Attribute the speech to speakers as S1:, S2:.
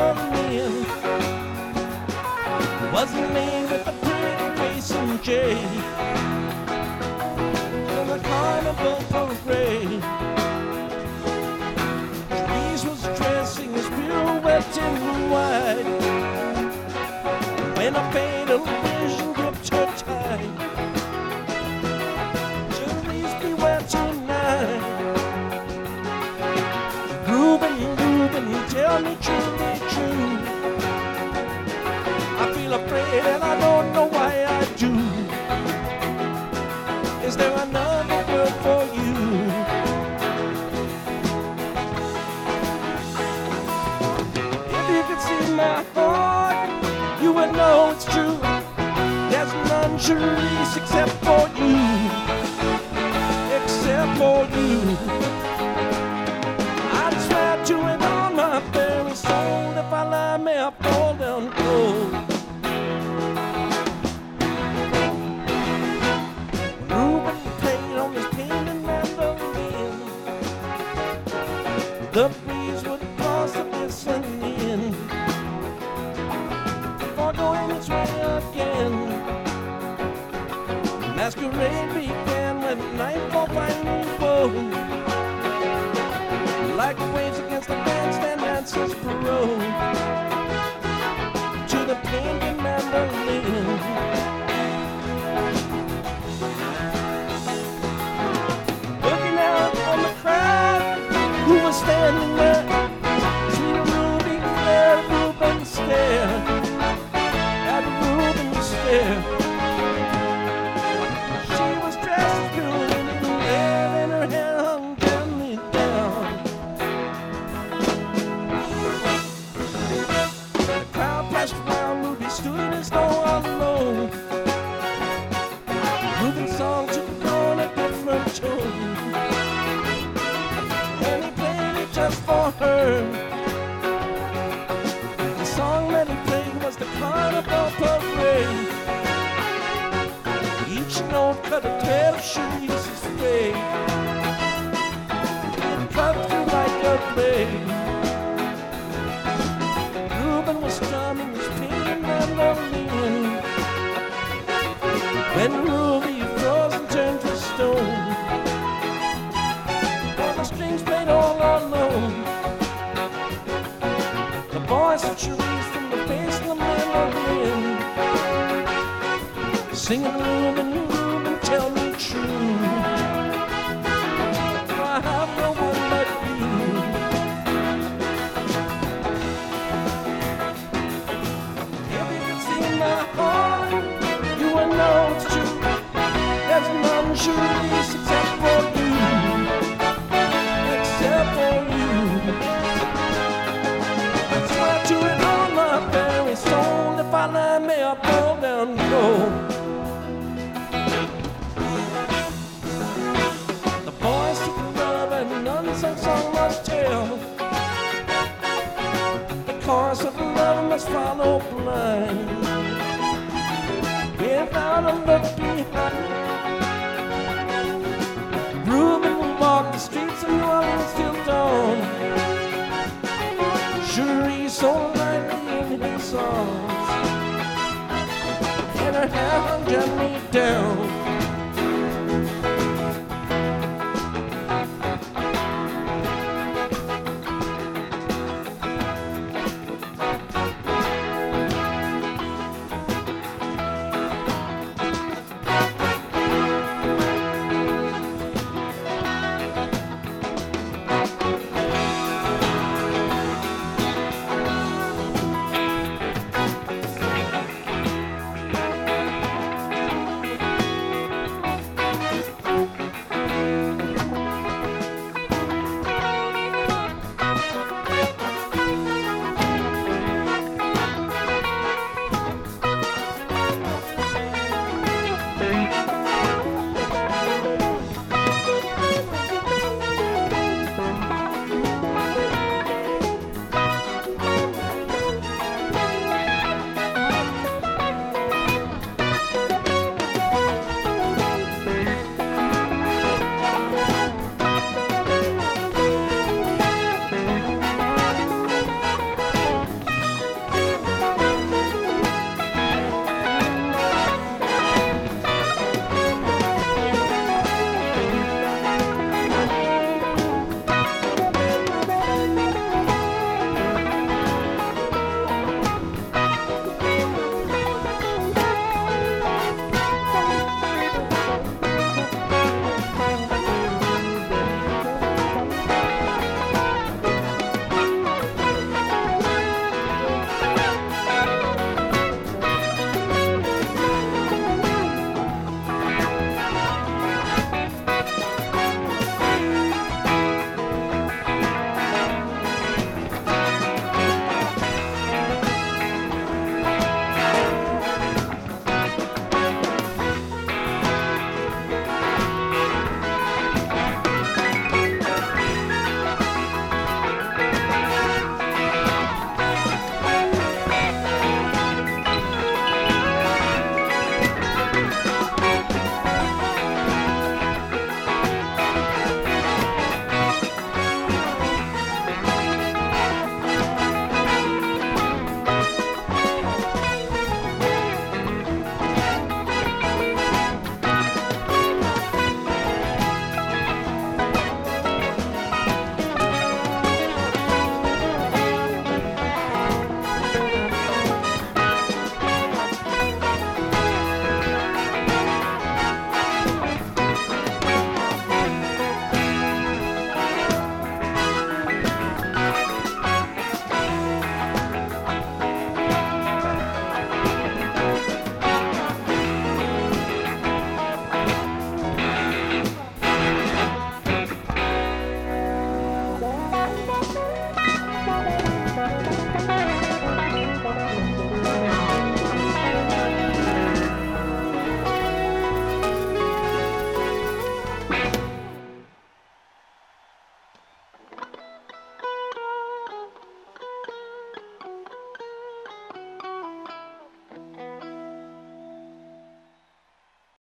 S1: mandolin was the man with the pretty face and jade in the carnival parade. Therese was dressing his pirouette in white when a fatal vision gripped her tight. Therese, beware tonight. Reuben, tell me truly true. I feel afraid and I don't know why I do. Is there another word for you? If you could see my heart, you would know it's true. There's none, Therese, except for you. Except for you. I'd swear to it on my very soul. If I lie, may I fall down cold. Reuben played on his painted mandolin. The breeze would cross the listening before going its way again. Masquerade began when nightfall finally woke. Like waves against the bandstand dancers parole to the painted mandolin. Looking out on the crowd who was standing there, see Ruby glare, Reuben stare, at Reuben stare. She was dressed as good in red and her hair hung gently down. The crowd passed around, Ruby stood as though alone. Reuben's song took on a different tone, and he played it just for her. The song that he played was the carnival parade. Each note cut a thread of Therese's fate. It cut through like a blade. Reuben was strumming his painted mandolin when Ruby froze and turned to stone. For the strings played all alone. The voice of Therese from the face of the mandolin, singing Reuben, tell me true. I have no one but you. If you could see my heart, you would know it's true. There's none, Therese, except for you. Except for you. I swear to it on my very soul. If I lie, may I fall down cold. The voice of love and unsung song must tell. The chorus of love must follow blind, without a look behind. Reuben will walk the streets of New Orleans till dawn. Therese so lightly in his songs, and her hair hung gently